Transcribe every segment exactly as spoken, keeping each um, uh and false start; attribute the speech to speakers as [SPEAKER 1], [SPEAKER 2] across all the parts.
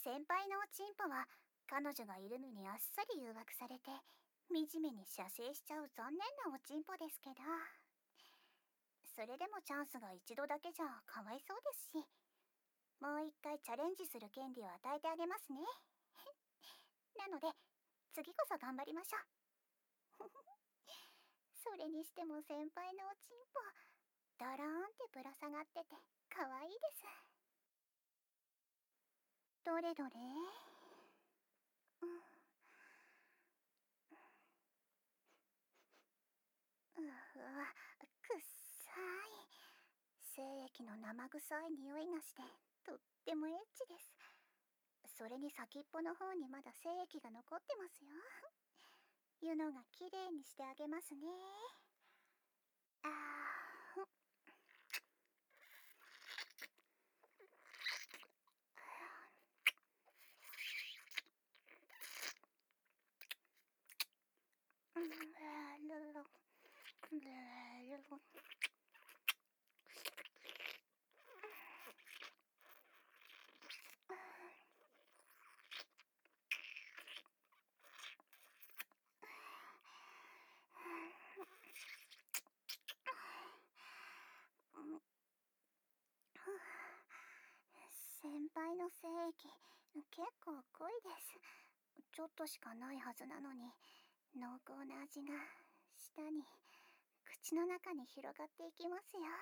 [SPEAKER 1] 先輩のおちんぽは彼女がいるのにあっさり誘惑されて惨めに射精しちゃう残念なおちんぽですけど、それでもチャンスが一度だけじゃかわいそうですし、もう一回チャレンジする権利を与えてあげますね。なので次こそ頑張りましょう。それにしても先輩のおちんぽドローンってぶら下がっててかわいいです。どれどれ、うん、うわ、くっさい。精液の生臭い匂いがしてとってもエッチです。それに先っぽの方にまだ精液が残ってますよ。ユノがきれいにしてあげますね。あー、うん、ルルルルルル。先輩の精液結構濃いです。ちょっとしかないはずなのに濃厚な味が舌に口の中に広がっていきますよ。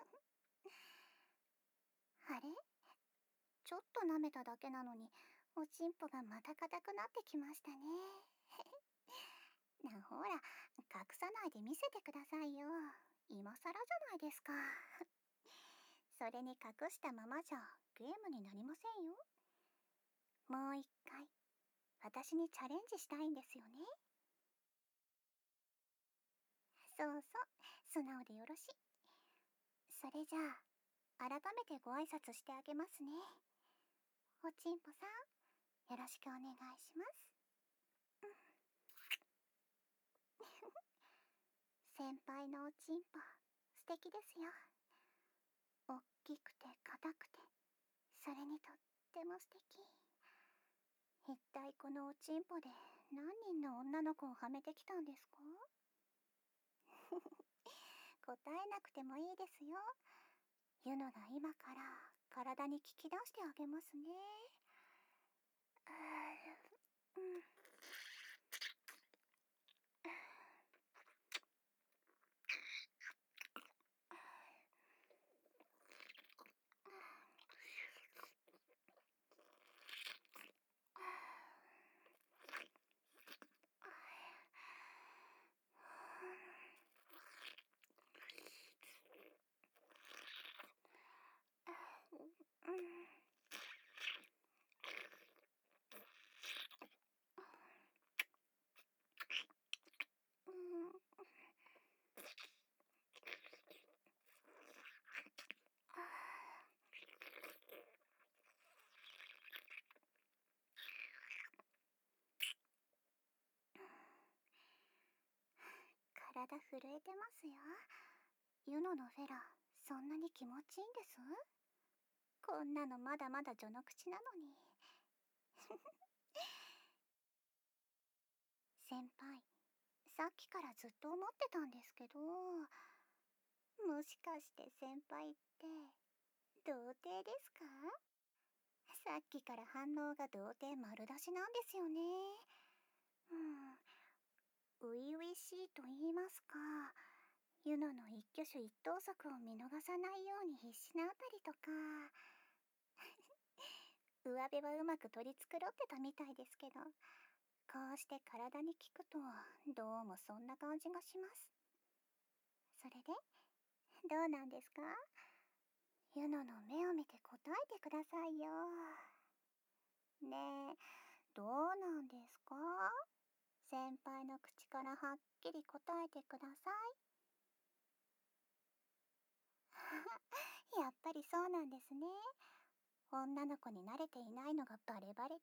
[SPEAKER 1] あれ、ちょっと舐めただけなのにおちんぽがまた硬くなってきましたね。なほら、隠さないで見せてくださいよ。今更じゃないですか。それに隠したままじゃゲームになりませんよ。もう一回私にチャレンジしたいんですよね。そうそう、素直でよろしい。それじゃあ改めてご挨拶してあげますね。おちんぽさん、よろしくお願いします。先輩のおちんぽ素敵ですよ。おっきくて硬くて、それにとっても素敵。一体このおちんぽで何人の女の子をはめてきたんですか？答えなくてもいいですよ。ユノが今から体に聞き出してあげますね。あー、うん。うん。うん。体震えてますよ。ユノのフェラ、そんなに気持ちいいんです？こんなのまだまだ序の口なのに。先輩、さっきからずっと思ってたんですけど、もしかして先輩って童貞ですか？さっきから反応が童貞丸出しなんですよね。うん、初々しいと言いますか、ユノの一挙手一投足を見逃さないように必死なあたりとか、上辺はうまく取り繕ってたみたいですけど、こうして体に効くとどうもそんな感じがします。それでどうなんですか？ユノの目を見て答えてくださいよ。ねえ、どうなんですか？先輩の口からはっきり答えてください。やっぱりそうなんですね。女の子に慣れていないのがバレバレです。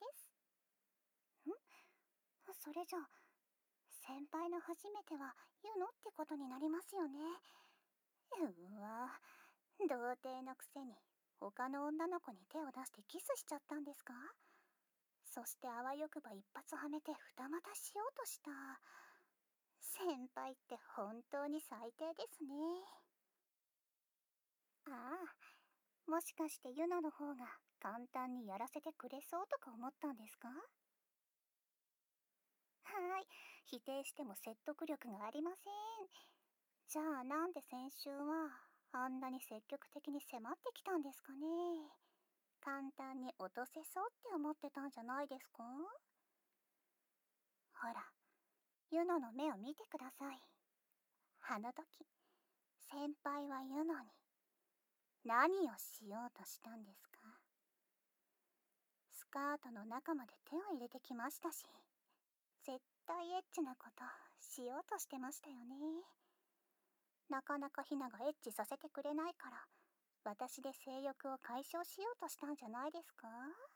[SPEAKER 1] ん、それじゃあ先輩の初めてはユノってことになりますよね。うわ、童貞のくせに他の女の子に手を出してキスしちゃったんですか？ そしてあわよくば一発はめて二股しようとした。先輩って本当に最低ですね。ああ、もしかしてユナの方が簡単にやらせてくれそうとか思ったんですか？はーい、否定しても説得力がありません。じゃあなんで先週はあんなに積極的に迫ってきたんですかね。簡単に落とせそうって思ってたんじゃないですか？ほら、ユノの目を見てください。あの時、先輩はユノに何をしようとしたんですか？スカートの中まで手を入れてきましたし、絶対エッチなことしようとしてましたよね。なかなかヒナがエッチさせてくれないから、私で性欲を解消しようとしたんじゃないですか？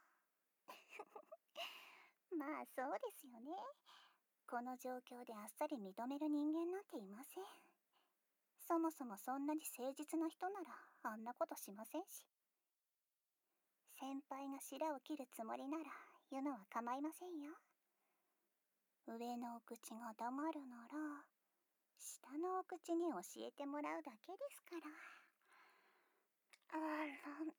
[SPEAKER 1] まあそうですよね。この状況であっさり認める人間なんていません。そもそもそんなに誠実な人ならあんなことしませんし。先輩が白を切るつもりなら言うのは構いませんよ。上のお口が黙るなら下のお口に教えてもらうだけですから。あら、うん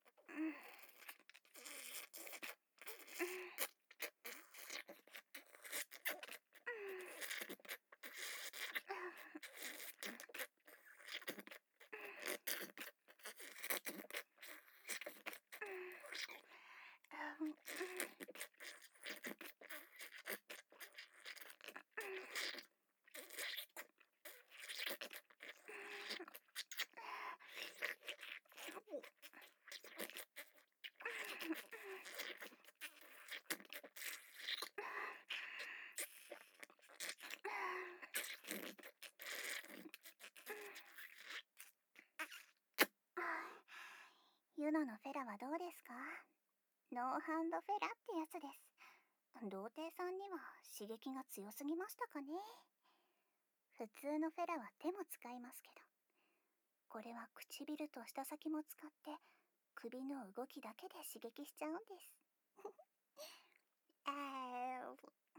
[SPEAKER 1] ユナのフェラはどうですか？ノーハンドフェラってやつです。童貞さんには刺激が強すぎましたかね。普通のフェラは手も使いますけど、これは唇と舌先も使って首の動きだけで刺激しちゃうんです。あー、うん、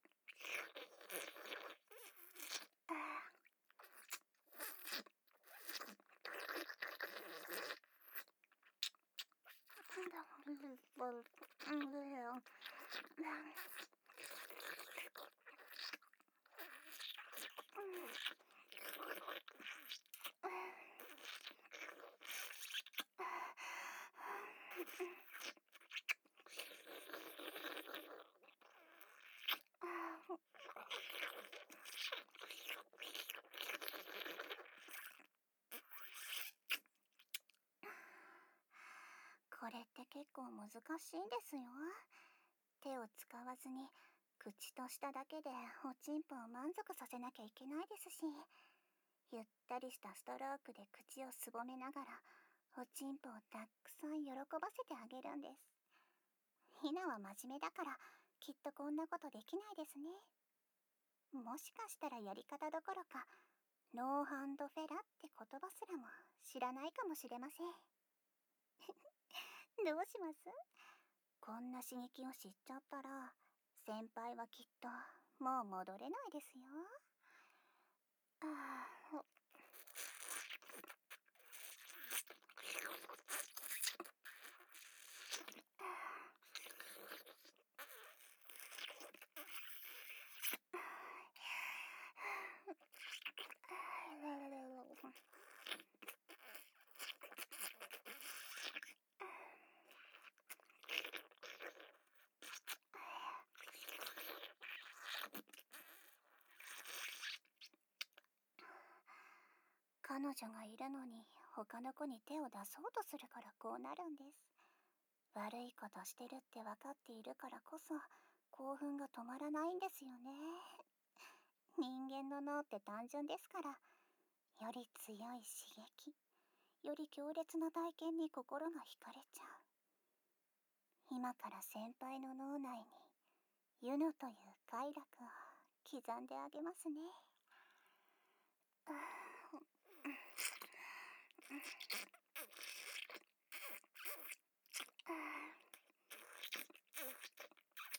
[SPEAKER 1] あこれって結構難しいんですよ。手を使わずに口と舌だけでおちんぽを満足させなきゃいけないですし、ゆったりしたストロークで口をすぼめながらおちんぽをたくさん喜ばせてあげるんです。ひなは真面目だからきっとこんなことできないですね。もしかしたらやり方どころかノーハンドフェラって言葉すらも知らないかもしれません。どうします？こんな刺激を知っちゃったら先輩はきっともう戻れないですよ。ああ、彼女がいるのに他の子に手を出そうとするからこうなるんです。悪いことしてるって分かっているからこそ興奮が止まらないんですよね。人間の脳って単純ですから、より強い刺激、より強烈な体験に心が惹かれちゃう。今から先輩の脳内にユノという快楽を刻んであげますね。ああ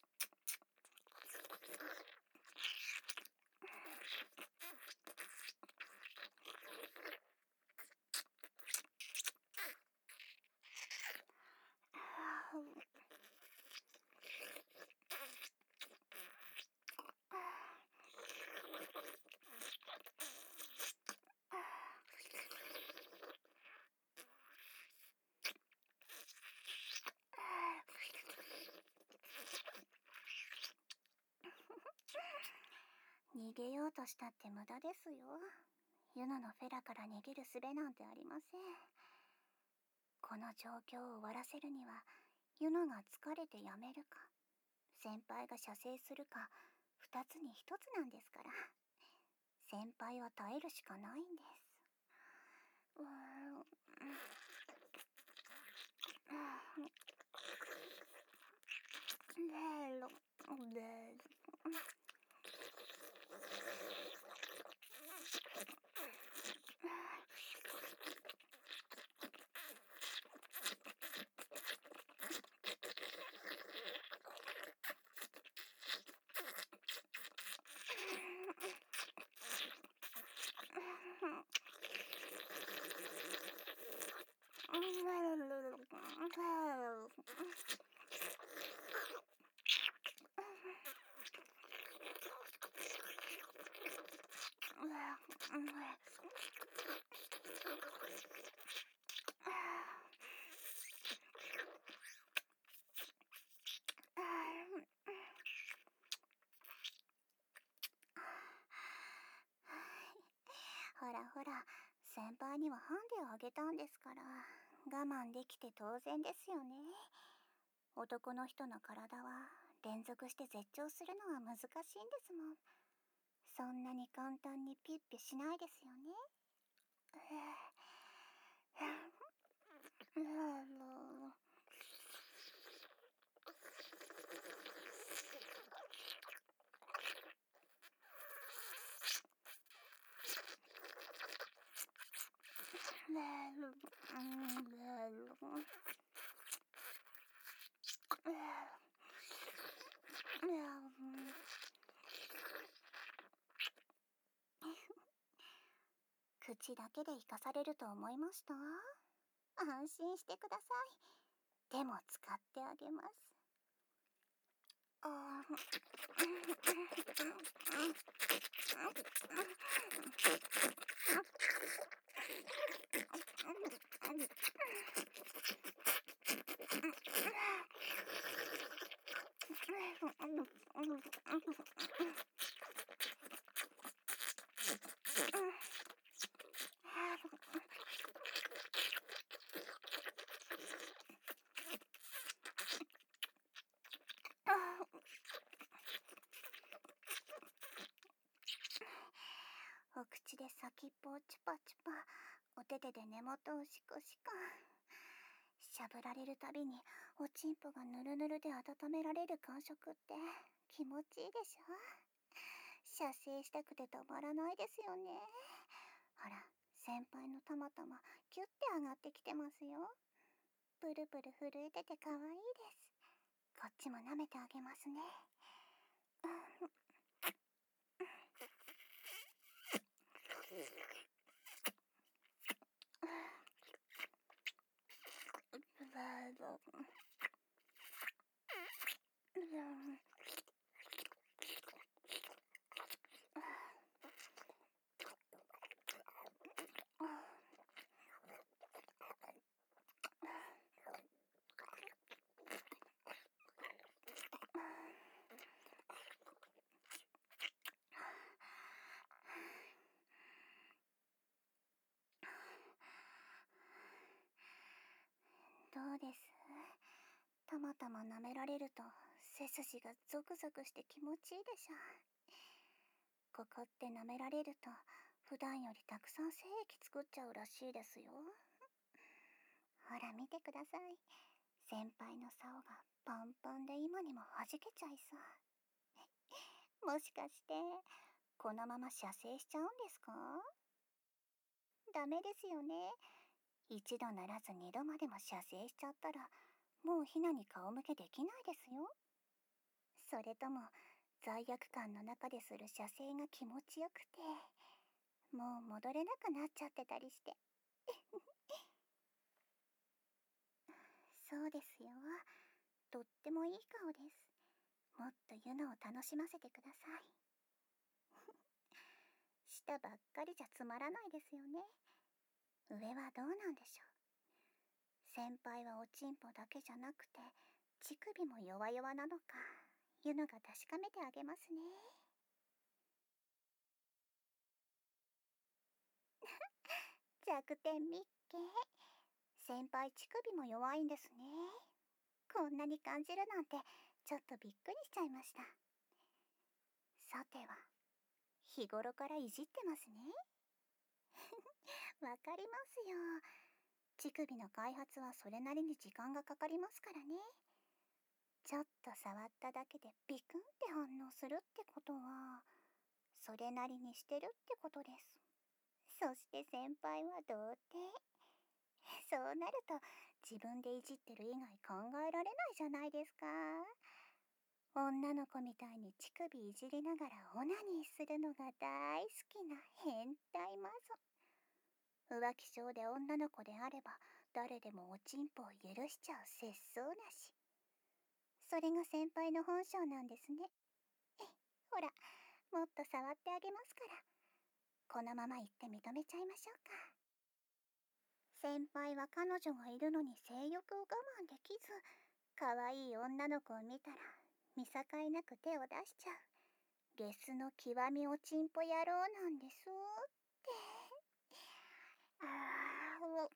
[SPEAKER 1] げようとしたって無駄ですよ。ユノのフェラから逃げる術なんてありません。この状況を終わらせるには、ユノが疲れてやめるか、先輩が射精するか、二つに一つなんですから。先輩は耐えるしかないんです。うーん。レロレほらほら、先輩にはハンデをあげたんですから、我慢できて当然ですよね。男の人の体は連続して絶頂するのは難しいんですもん。そんなに簡単にピッピしないですよね。口だけで生かされると思いました？安心してください。でも使ってあげます。あお口で先っぽをチュパチュパ、お手手で根元をシコシコ。しゃぶられるたびにおちんぽがぬるぬるで温められる感触って気持ちいいでしょ。射精したくて止まらないですよね。ほら、先輩のたまたまキュッて上がってきてますよ。プルプル震えてて可愛いです。こっちも舐めてあげますね。どうです？たまたま舐められると背筋がゾクゾクして気持ちいいでしょ。ここって舐められると普段よりたくさん精液作っちゃうらしいですよ。ほら見てください。先輩の竿がパンパンで今にも弾けちゃいそう。もしかしてこのまま射精しちゃうんですか？ダメですよね。一度ならず二度までも射精しちゃったらもうヒナに顔向けできないですよ。それとも罪悪感の中でする射精が気持ちよくてもう戻れなくなっちゃってたりして。そうですよ。とってもいい顔です。もっとユノを楽しませてください。下ばっかりじゃつまらないですよね。上はどうなんでしょう。先輩はおちんぽだけじゃなくて乳首も弱々なのかユノが確かめてあげますね。 弱点みっけ。先輩乳首も弱いんですね。こんなに感じるなんてちょっとびっくりしちゃいました。さては、日頃からいじってますね。わかりますよ。乳首の開発はそれなりに時間がかかりますからね。ちょっと触っただけでビクンって反応するってことは、それなりにしてるってことです。そして先輩は童貞。そうなると自分でいじってる以外考えられないじゃないですか。女の子みたいに乳首いじりながらオナニーするのが大好きな変態マゾ。浮気症で女の子であれば誰でもおちんぽを許しちゃう節操なし。それが先輩の本性なんですね。ほら、もっと触ってあげますから。このまま言って認めちゃいましょうか。先輩は彼女がいるのに性欲を我慢できず、可愛い女の子を見たら見境なく手を出しちゃうゲスの極みおちんぽ野郎なんですって。あーお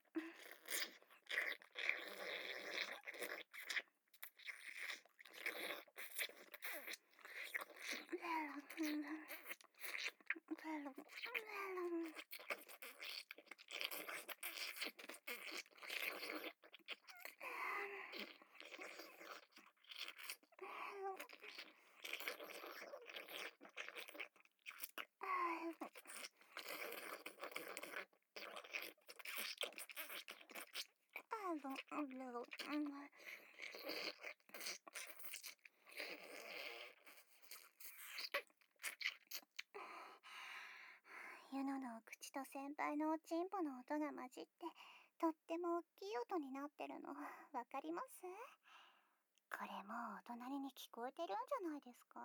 [SPEAKER 1] ユノのお口と先輩のおちんぽの音が混じってとっても大きい音になってるのわかります？これもうお隣に聞こえてるんじゃないですか？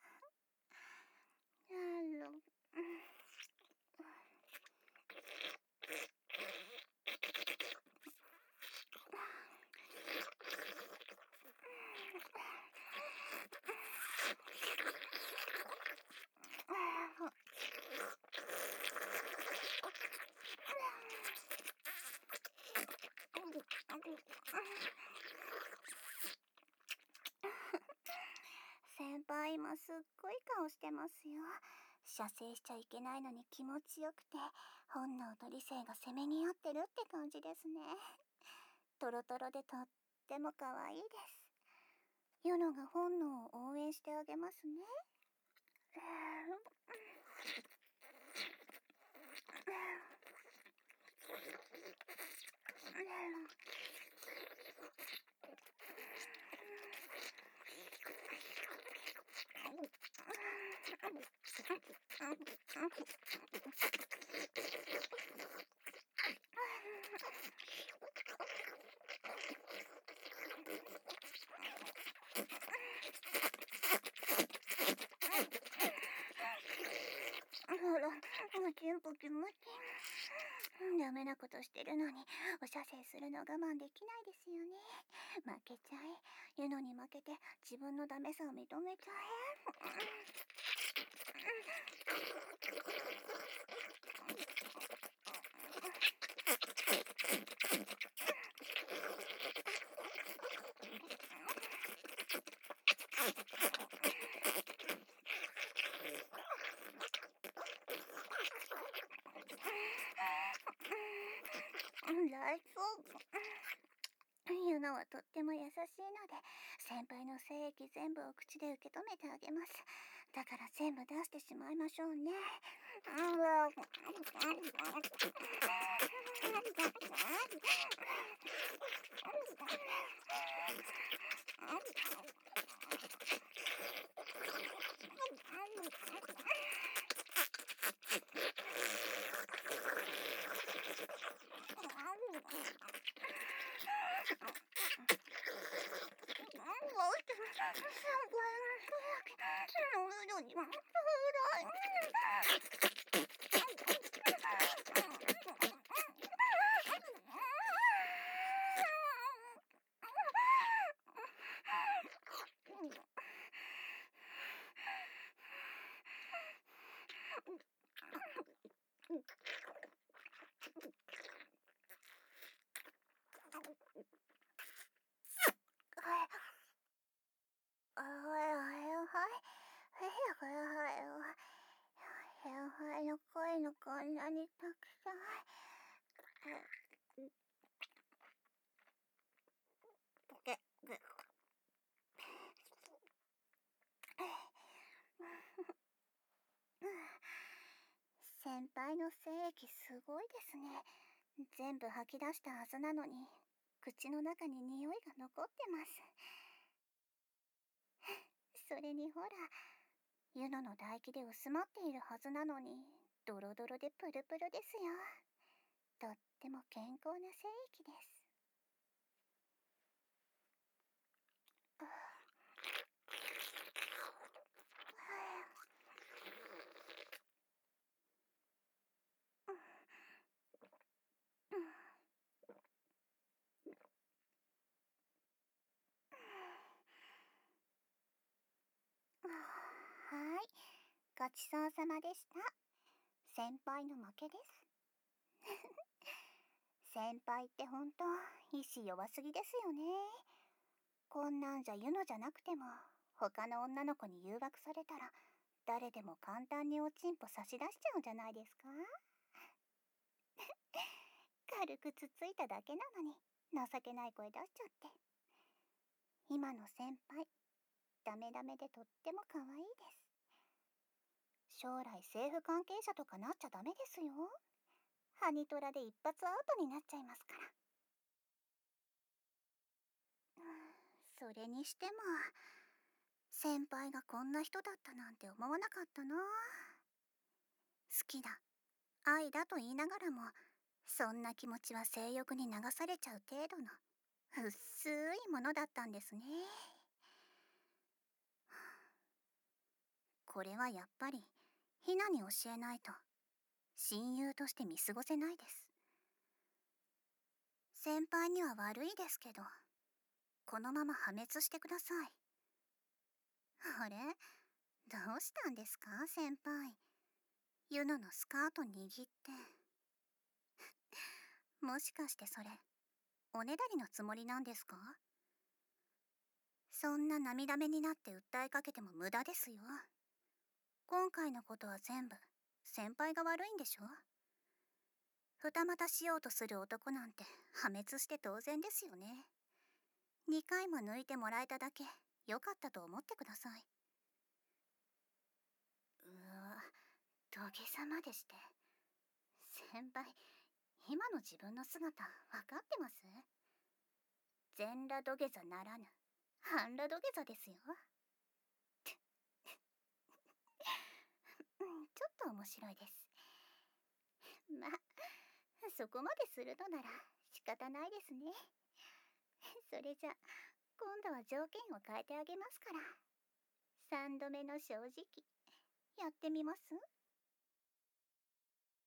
[SPEAKER 1] あの先輩今すっごい顔してますよ。射精しちゃいけないのに気持ちよくて本能と理性がせめぎ合ってるって感じですね。トロトロでとっても可愛いです。ユノが本能を応援してあげますね。ほら、ムキムキムキ。ダメなことしてるのにお射精するの我慢できないですよね。負けちゃえ。ユノに負けて自分のダメさを認めちゃえ。大丈夫。ユノはとっても優しいので先輩の精液全部を口で受け止めてあげます。だから全部出してしまいましょうね。 の精液すごいですね。全部吐き出したはずなのに、口の中に匂いが残ってます。それにほら、ユノの唾液で薄まっているはずなのに、ドロドロでプルプルですよ。とっても健康な精液です。はい、ごちそうさまでした。先輩の負けです。先輩ってほんと意志弱すぎですよね。こんなんじゃユノじゃなくても他の女の子に誘惑されたら誰でも簡単におちんぽ差し出しちゃうんじゃないですか。軽くつっついただけなのに情けない声出しちゃって。今の先輩ダメダメでとっても可愛いです。将来政府関係者とかなっちゃダメですよ。ハニトラで一発アウトになっちゃいますから。うん、それにしても先輩がこんな人だったなんて思わなかったな。好きだ、愛だと言いながらもそんな気持ちは性欲に流されちゃう程度の薄いものだったんですね。これはやっぱりヒナに教えないと親友として見過ごせないです。先輩には悪いですけど、このまま破滅してください。あれ、どうしたんですか先輩。ユノのスカート握って。もしかしてそれおねだりのつもりなんですか？そんな涙目になって訴えかけても無駄ですよ。今回のことは全部先輩が悪いんでしょ。二股しようとする男なんて破滅して当然ですよね。にかいも抜いてもらえただけ良かったと思ってください。うわ、土下座までして。先輩、今の自分の姿分かってます？全裸土下座ならぬ半裸土下座ですよ。うん、ちょっと面白いです。まあ、そこまでするのなら仕方ないですね。それじゃ、今度は条件を変えてあげますから。さんどめの正直、やってみます？